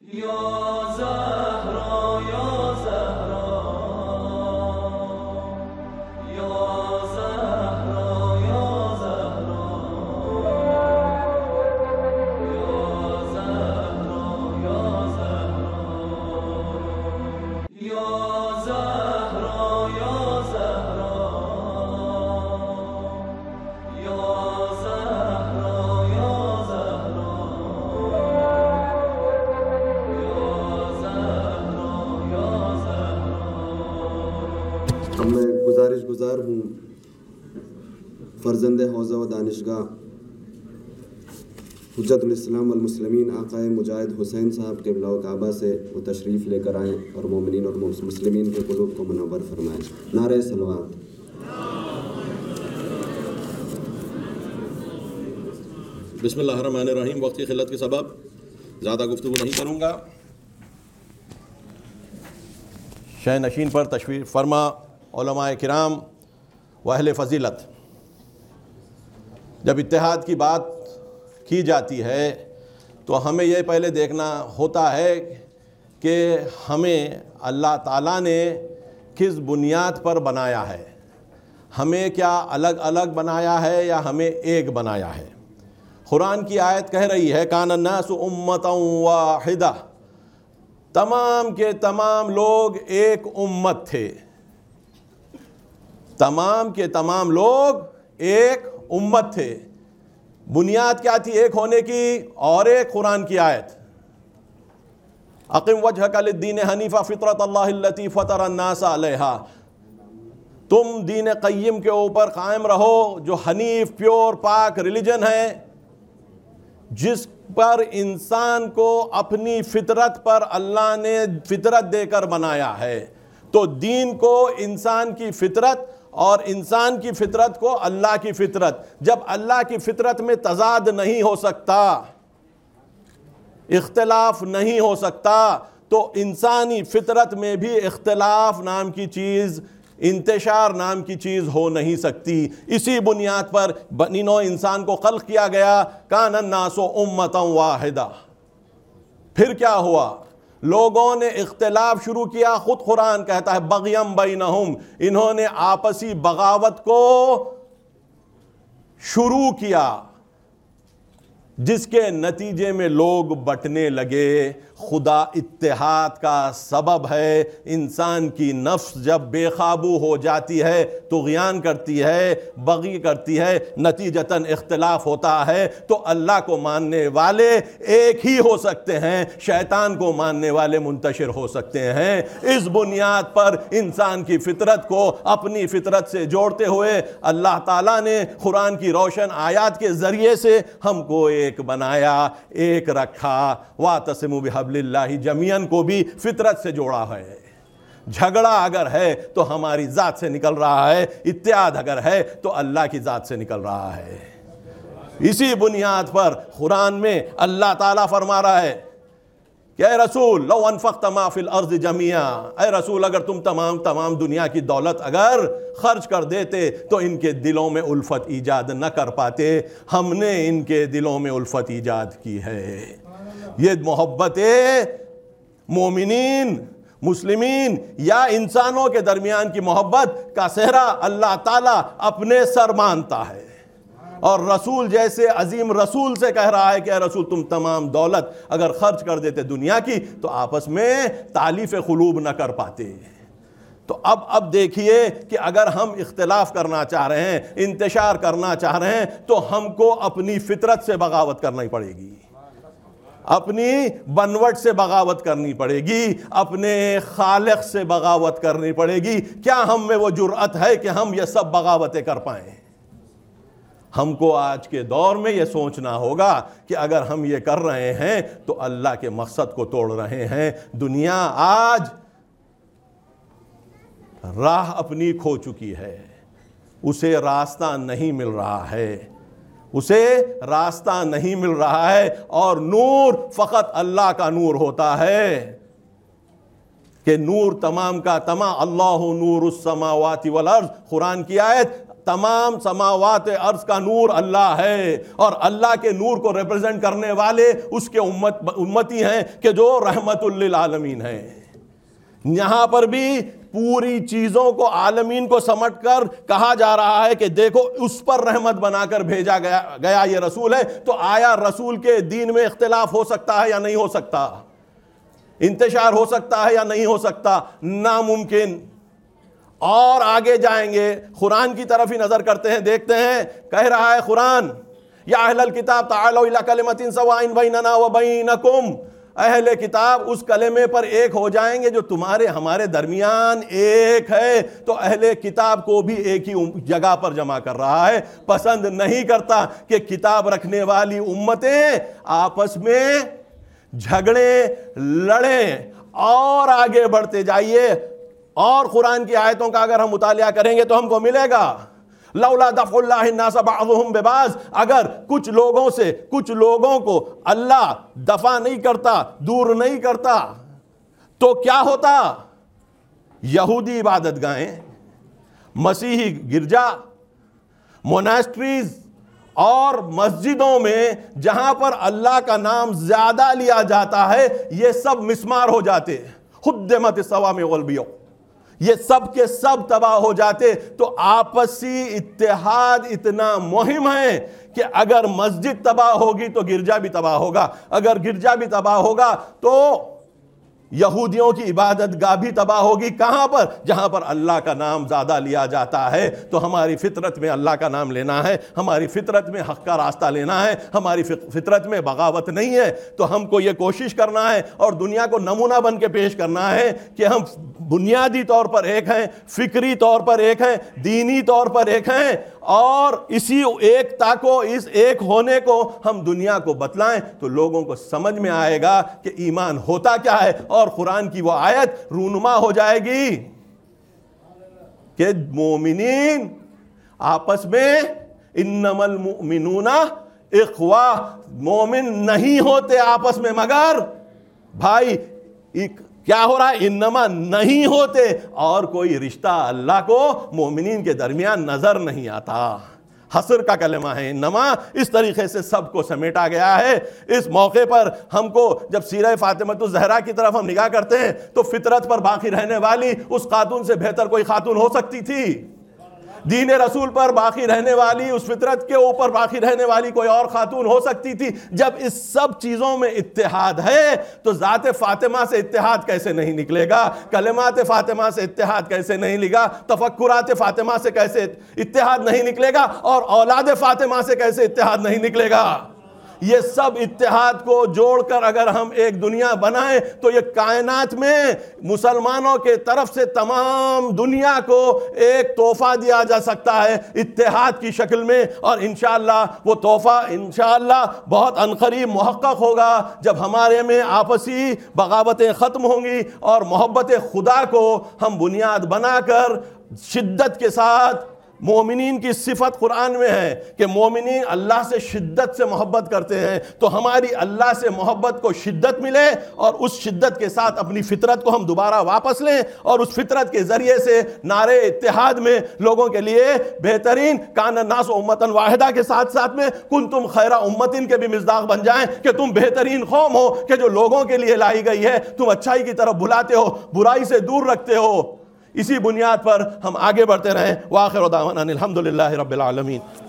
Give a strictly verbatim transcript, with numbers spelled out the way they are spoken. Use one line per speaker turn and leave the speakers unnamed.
میں گزارش گزار ہوں فرزند حوزہ و دانشگاہ حجت الاسلام والمسلمین آقا مجاہد حسین صاحب کے بلاء کعبہ سے وہ تشریف لے کر آئیں اور مومنین اور مسلمین کے قلوب کو منور فرمائیں۔ نعرہ صلوات۔
بسم اللہ الرحمن الرحیم۔ وقت کی قلت کے سبب زیادہ گفتگو نہیں کروں گا۔ شہ نشین پر تشریف فرما علماء کرام و اہل فضیلت، جب اتحاد کی بات کی جاتی ہے تو ہمیں یہ پہلے دیکھنا ہوتا ہے کہ ہمیں اللہ تعالیٰ نے کس بنیاد پر بنایا ہے، ہمیں کیا الگ الگ بنایا ہے یا ہمیں ایک بنایا ہے۔ قرآن کی آیت کہہ رہی ہے کان الناس امۃ واحدہ، تمام کے تمام لوگ ایک امت تھے، تمام کے تمام لوگ ایک امت تھے۔ بنیاد کیا تھی ایک ہونے کی؟ اور ایک قرآن کی آیت اقم وجہک للدین حنیفہ فطرت اللہ التی فطر الناس علیہا، تم دین قیم کے اوپر قائم رہو جو حنیف پیور پاک ریلیجن ہے، جس پر انسان کو اپنی فطرت پر اللہ نے فطرت دے کر بنایا ہے۔ تو دین کو انسان کی فطرت اور انسان کی فطرت کو اللہ کی فطرت، جب اللہ کی فطرت میں تضاد نہیں ہو سکتا، اختلاف نہیں ہو سکتا، تو انسانی فطرت میں بھی اختلاف نام کی چیز، انتشار نام کی چیز ہو نہیں سکتی۔ اسی بنیاد پر بنی نوع انسان کو خلق کیا گیا، کان الناس امۃ واحدہ۔ پھر کیا ہوا؟ لوگوں نے اختلاف شروع کیا، خود قرآن کہتا ہے بغیم بینہم، انہوں نے آپسی بغاوت کو شروع کیا، جس کے نتیجے میں لوگ بٹنے لگے۔ خدا اتحاد کا سبب ہے۔ انسان کی نفس جب بے قابو ہو جاتی ہے، طغیان کرتی ہے، بغی کرتی ہے، نتیجتاً اختلاف ہوتا ہے، تو اللہ کو ماننے والے ایک ہی ہو سکتے ہیں، شیطان کو ماننے والے منتشر ہو سکتے ہیں۔ اس بنیاد پر انسان کی فطرت کو اپنی فطرت سے جوڑتے ہوئے اللہ تعالیٰ نے قرآن کی روشن آیات کے ذریعے سے ہم کو ایک بنایا، ایک رکھا۔ وَاعْتَصِمُوا بِحَبْلِ اللَّهِ جَمِيعًا کو بھی فطرت سے جوڑا ہے۔ جھگڑا اگر ہے تو ہماری ذات سے نکل رہا ہے، اتحاد اگر ہے تو اللہ کی ذات سے نکل رہا ہے۔ اسی بنیاد پر قرآن میں اللہ تعالیٰ فرما رہا ہے کہ اے رسول لو انفقت ما فی الارض جميعا، اے رسول اگر تم تمام تمام دنیا کی دولت اگر خرچ کر دیتے تو ان کے دلوں میں الفت ایجاد نہ کر پاتے، ہم نے ان کے دلوں میں الفت ایجاد کی ہے۔ یہ محبت مومنین مسلمین یا انسانوں کے درمیان کی محبت کا صحرا اللہ تعالیٰ اپنے سر مانتا ہے، اور رسول جیسے عظیم رسول سے کہہ رہا ہے کہ اے رسول تم تمام دولت اگر خرچ کر دیتے دنیا کی تو آپس میں تالیف قلوب نہ کر پاتے۔ تو اب اب دیکھیے کہ اگر ہم اختلاف کرنا چاہ رہے ہیں، انتشار کرنا چاہ رہے ہیں، تو ہم کو اپنی فطرت سے بغاوت کرنی پڑے گی، اپنی بنوٹ سے بغاوت کرنی پڑے گی، اپنے خالق سے بغاوت کرنی پڑے گی۔ کیا ہم میں وہ جرأت ہے کہ ہم یہ سب بغاوتیں کر پائیں؟ ہم کو آج کے دور میں یہ سوچنا ہوگا کہ اگر ہم یہ کر رہے ہیں تو اللہ کے مقصد کو توڑ رہے ہیں۔ دنیا آج راہ اپنی کھو چکی ہے، اسے راستہ نہیں مل رہا ہے، اسے راستہ نہیں مل رہا ہے، اور نور فقط اللہ کا نور ہوتا ہے کہ نور تمام کا تمام، اللہ نور السماوات والارض، قرآن کی آیت تمام سماوات ارض کا نور اللہ ہے، اور اللہ کے نور کو ریپرزینٹ کرنے والے اس کے امت امتی ہیں کہ جو رحمت للعالمین ہیں۔ یہاں پر بھی پوری چیزوں کو، عالمین کو سمٹ کر کہا جا رہا ہے کہ دیکھو اس پر رحمت بنا کر بھیجا گیا گیا یہ رسول ہے۔ تو آیا رسول کے دین میں اختلاف ہو سکتا ہے یا نہیں ہو سکتا؟ انتشار ہو سکتا ہے یا نہیں ہو سکتا؟ ناممکن۔ اور آگے جائیں گے، قرآن کی طرف ہی نظر کرتے ہیں، دیکھتے ہیں کہہ رہا ہے قرآن، یا اہل الکتاب تعالوا الی کلمۃ سواء بیننا وبینکم، اہل کتاب اس کلمے پر ایک ہو جائیں گے جو تمہارے ہمارے درمیان ایک ہے۔ تو اہل کتاب کو بھی ایک ہی جگہ پر جمع کر رہا ہے۔ پسند نہیں کرتا کہ کتاب رکھنے والی امتیں آپس میں جھگڑے لڑیں۔ اور آگے بڑھتے جائیے، اور قرآن کی آیتوں کا اگر ہم مطالعہ کریں گے تو ہم کو ملے گا لولا دفع اللہ الناس بعضهم ببعض، اگر کچھ لوگوں سے کچھ لوگوں کو اللہ دفع نہیں کرتا، دور نہیں کرتا، تو کیا ہوتا؟ یہودی عبادت گاہیں، مسیحی گرجا، موناسٹریز اور مسجدوں میں جہاں پر اللہ کا نام زیادہ لیا جاتا ہے، یہ سب مسمار ہو جاتے، خدمت الصوامع والبیوع، یہ سب کے سب تباہ ہو جاتے۔ تو آپسی اتحاد اتنا مہم ہے کہ اگر مسجد تباہ ہوگی تو گرجا بھی تباہ ہوگا، اگر گرجا بھی تباہ ہوگا تو یہودیوں کی عبادت گاہ بھی تباہ ہوگی۔ کہاں پر؟ جہاں پر اللہ کا نام زیادہ لیا جاتا ہے۔ تو ہماری فطرت میں اللہ کا نام لینا ہے، ہماری فطرت میں حق کا راستہ لینا ہے، ہماری فطرت میں بغاوت نہیں ہے۔ تو ہم کو یہ کوشش کرنا ہے اور دنیا کو نمونہ بن کے پیش کرنا ہے کہ ہم بنیادی طور پر ایک ہیں، فکری طور پر ایک ہیں، دینی طور پر ایک ہیں، اور اسی ایکتا کو، اس ایک ہونے کو ہم دنیا کو بتلائیں تو لوگوں کو سمجھ میں آئے گا کہ ایمان ہوتا کیا ہے، اور قرآن کی وہ آیت رونما ہو جائے گی کہ مومنین آپس میں انما المؤمنون اخوہ، مومن نہیں ہوتے آپس میں مگر بھائی۔ کیا ہو رہا ہے؟ انما نہیں ہوتے، اور کوئی رشتہ اللہ کو مومنین کے درمیان نظر نہیں آتا۔ حصر کا کلمہ ہے انما، اس طریقے سے سب کو سمیٹا گیا ہے۔ اس موقع پر ہم کو جب سیرہ فاطمۃ الزہرا کی طرف ہم نگاہ کرتے ہیں تو فطرت پر باقی رہنے والی اس خاتون سے بہتر کوئی خاتون ہو سکتی تھی؟ دین رسول پر باقی رہنے والی، اس فطرت کے اوپر باقی رہنے والی کوئی اور خاتون ہو سکتی تھی؟ جب اس سب چیزوں میں اتحاد ہے تو ذات فاطمہ سے اتحاد کیسے نہیں نکلے گا؟ کلمات فاطمہ سے اتحاد کیسے نہیں نکلے گا؟ تفکرات فاطمہ سے کیسے اتحاد نہیں نکلے گا؟ اور اولاد فاطمہ سے کیسے اتحاد نہیں نکلے گا؟ یہ سب اتحاد کو جوڑ کر اگر ہم ایک دنیا بنائیں تو یہ کائنات میں مسلمانوں کے طرف سے تمام دنیا کو ایک تحفہ دیا جا سکتا ہے اتحاد کی شکل میں، اور انشاءاللہ وہ تحفہ انشاءاللہ بہت عنقریب محقق ہوگا جب ہمارے میں آپسی بغاوتیں ختم ہوں گی اور محبت خدا کو ہم بنیاد بنا کر شدت کے ساتھ۔ مومنین کی صفت قرآن میں ہے کہ مومنین اللہ سے شدت سے محبت کرتے ہیں، تو ہماری اللہ سے محبت کو شدت ملے اور اس شدت کے ساتھ اپنی فطرت کو ہم دوبارہ واپس لیں، اور اس فطرت کے ذریعے سے نعرے اتحاد میں لوگوں کے لیے بہترین کان الناس امۃ واحدہ کے ساتھ ساتھ میں کنتم خیر امۃ کے بھی مصداق بن جائیں کہ تم بہترین قوم ہو کہ جو لوگوں کے لیے لائی گئی ہے، تم اچھائی کی طرف بلاتے ہو، برائی سے دور رکھتے ہو۔ اسی بنیاد پر ہم آگے بڑھتے رہیں۔ وآخر دعوانا الحمدللہ رب العالمین۔